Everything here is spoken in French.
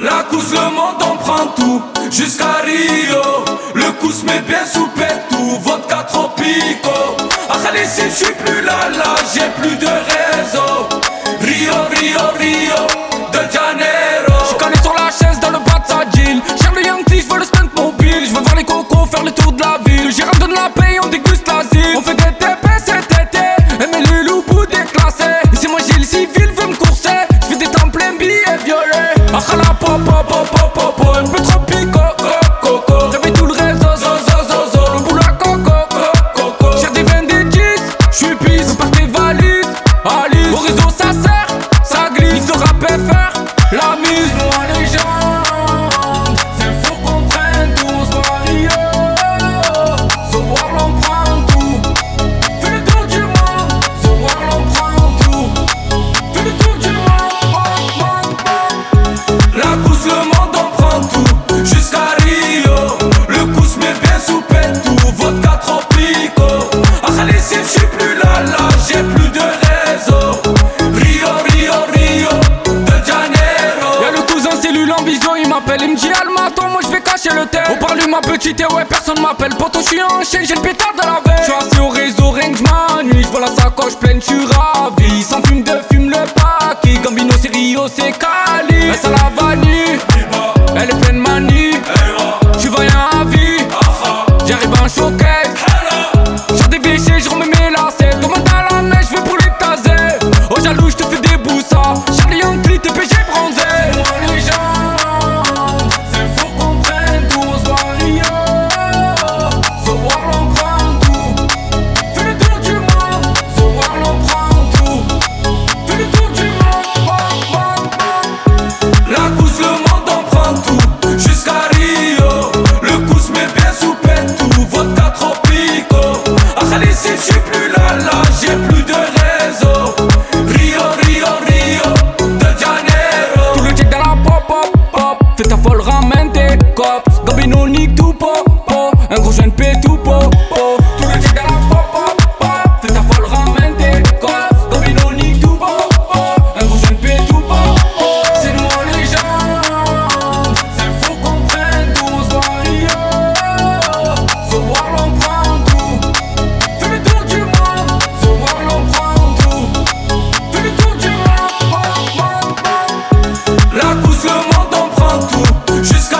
La couche, le monde en prend tout, jusqu'à Rio. Le coup se met bien sous tout, vodka tropico. À Khalissi, je suis plus là, j'ai plus de réseau. Rio, Rio, Rio, de Janeiro. J'suis calé sur la chaise dans le bas de sa jean. Cher le Yankee, j'veux le stunt mobile. J'veux voir les cocos faire le tour de la ville. J'ai donne la paye, on déguste l'asile. On fait des TP cet été, aimer les loups bout déclassés. Ici moi j'ai le civil, veut me courser. J'fais des temps plein billets violets. Akhala pop pop pop pop pop pop. Un peu trop pico, coco. Réveille tout le réseau, zo zo zo zo. Le boulot à coco, coco. J'ai des 20 des 10, j'suis pisse. Par tes valises, Alice. Au réseau ça sert, ça glisse. Ce rap est faire la mise. Moi les gens, c'est faut qu'on prenne tout, on se voit Rio. Ce soir l'on prend tout, fais le tour du monde. Ce soir l'on prend tout, fais le tour du monde. La couche, le monde en prend tout, jusqu'à Rio. Le coup se met bien sous tout, vodka tropico. À Khalissi, je suis plus là, j'ai plus de réseau. Rio, Rio, Rio, de Janeiro. Y'a le cousin cellule en vision, il m'appelle, il me dit Almaton, moi je vais cacher le thème. On parle ma petite et ouais personne m'appelle. Poto j'suis en chien, j'ai le pétard de la veille. J'suis assis au réseau, rien que j'm'ennuie. J'vois la sacoche pleine, j'suis ravi. Sans fume de fume le paquet. Gambino c'est Rio, c'est Cali. Elle ça la vanille, elle est pleine manie. J'suis vaillant à vie, j'arrive en showcase. J'ai des véchés, j'remets mes lacets. Demande à la neige, j'vais pour les taser. Oh jaloux, j'te fais des boussas. Charlie Yankee, t'es PG bronzé. Moi les gens, c'est faut qu'on prenne tout, on se voit Rio. Ce soir l'on prend tout, fais le tour du monde. Ce soir l'on prend tout, fais le tour du monde. La couche, le monde en prend tout, jusqu'à Rio. Le coup se met bien sous tout, vodka tropico. À Khalissi, je suis plus là, j'ai plus de réseau. Rio, Rio, Rio, de Janeiro. Tout le check dans la pop pop pop. Fais ta folle, ramène tes cops. Gambino nique tout popo. Un gros jeune pète tout popo. Tout le check dans la pop pop pop. Fais ta folle, ramène tes cops. Gambino nique tout popo. Un gros jeune pète tout popo. C'est moi les gens, c'est faut qu'on prenne tout, on se voit Rio. Ce soir l'on prend tout, fais le tour du monde. Ce soir l'on prend tout, fais le tour du monde. La couche, le monde en prend tout, jusqu'à